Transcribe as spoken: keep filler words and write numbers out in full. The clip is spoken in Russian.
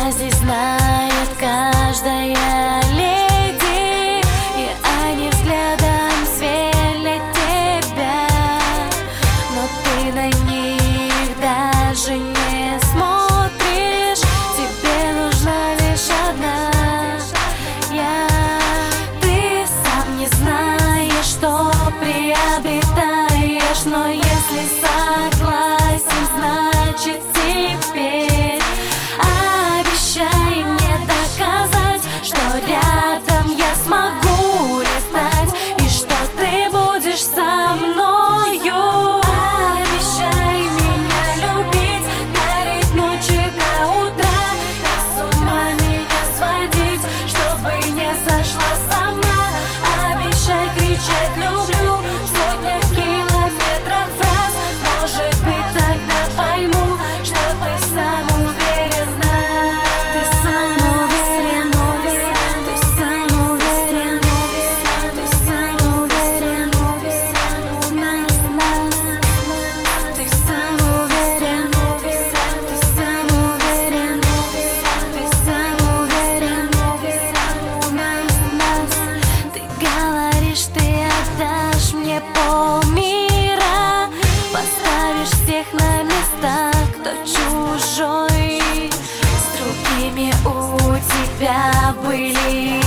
Тебя здесь знает каждая леди, и они взглядом светят тебя, но ты на них даже не смотришь. Тебе нужна лишь одна я. Ты сам не знаешь, что приобретаешь, но если согласен, значит теперь обещай мне доказать, что рядом я смогу летать, и что ты будешь со мною. Обещай меня любить, дарить ночи до утра, и с ума меня сводить, чтобы не сошла сама. Обещай кричать люблю в сотнях километров фраз. Может быть, тогда пойму, что ты сам уверена. Ты сам уверен, уверен, ты сам уверен, уверен, ты сам уверен, уверен в нас, нас. Ты сам уверен, уверен, ты сам уверен, уверен, ты сам уверен, уверен в нас, нас. Ты говоришь, ты отдашь мне полмира, поставишь всех на места, кто чужой. С другими у тебя были